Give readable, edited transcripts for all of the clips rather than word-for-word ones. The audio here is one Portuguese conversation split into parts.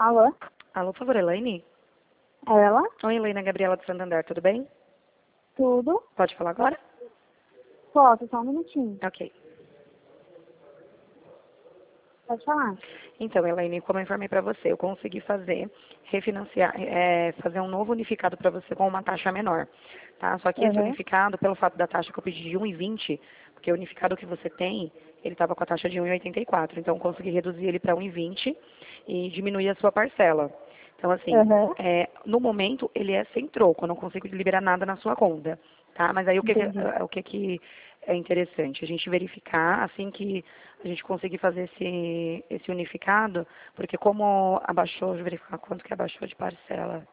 Alô? Alô, por favor, Elaine? Ela? Oi, Elaine, Gabriela de Santander, tudo bem? Tudo? Pode falar agora? Posso, só um minutinho. Ok. Pode falar. Então, Elaine, como eu informei para você, eu consegui refinanciar, fazer um novo unificado para você com uma taxa menor, tá? Só que esse Uhum. unificado, pelo fato da taxa que eu pedi de 1,20, porque o unificado que você tem, ele estava com a taxa de 1,84, então eu consegui reduzir ele para 1,20 e diminuir a sua parcela. Então, assim, Uhum. no momento, ele é sem troco, eu não consigo liberar nada na sua conta, tá? Mas aí Entendi. o que que é interessante? A gente verificar, assim que a gente conseguir fazer esse unificado, porque como abaixou, deixa eu verificar quanto que abaixou de parcela.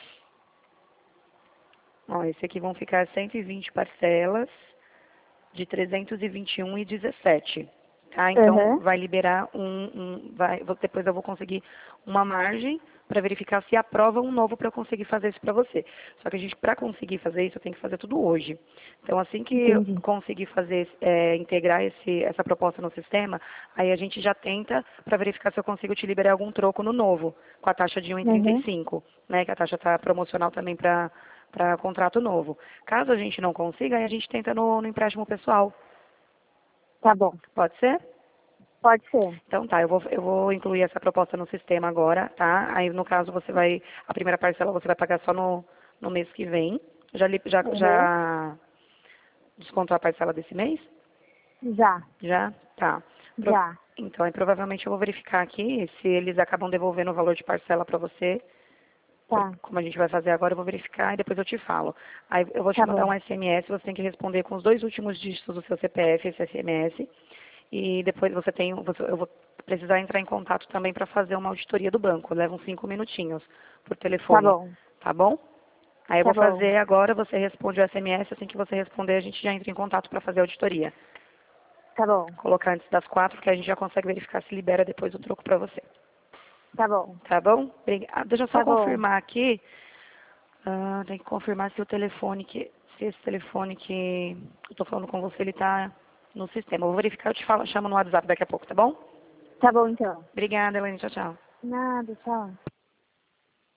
Ó, esse aqui vão ficar 120 parcelas de 321,17. Tá? Então, Uhum. vai liberar depois eu vou conseguir uma margem para verificar se aprova um novo para eu conseguir fazer isso para você. Só que para conseguir fazer isso, eu tenho que fazer tudo hoje. Então, assim que eu Entendi. conseguir fazer, integrar essa proposta no sistema, aí a gente já tenta para verificar se eu consigo te liberar algum troco no novo, com a taxa de Uhum. 1,35, né? Que a taxa está promocional também para contrato novo. Caso a gente não consiga, aí a gente tenta no empréstimo pessoal. Tá bom. Pode ser? Pode ser. Então tá, eu vou incluir essa proposta no sistema agora, tá? Aí no caso a primeira parcela você vai pagar só no mês que vem. Uhum. Já descontou a parcela desse mês? Já. Já? Tá. Pro- Já. Então, aí provavelmente eu vou verificar aqui se eles acabam devolvendo o valor de parcela para você. Tá. Como a gente vai fazer agora, eu vou verificar e depois eu te falo. Aí eu vou te Tá mandar bom. um SMS, você tem que responder com os dois últimos dígitos do seu CPF, esse SMS. E depois eu vou precisar entrar em contato também para fazer uma auditoria do banco. Leva uns 5 minutinhos por Tá telefone, bom. tá bom? Aí eu Tá vou bom. fazer agora, você responde o SMS, assim que você responder, a gente já entra em contato para fazer a auditoria. Tá bom. Colocar antes das 4, que a gente já consegue verificar se libera depois o troco para você. Tá bom. Tá bom? Deixa eu só Tá bom. confirmar aqui. Tem que confirmar se se esse telefone que eu tô falando com você, ele tá no sistema. Eu vou verificar, eu te falo, chamo no WhatsApp daqui a pouco, tá bom? Tá bom, então. Obrigada, Elaine. Tchau, tchau. Nada, tchau.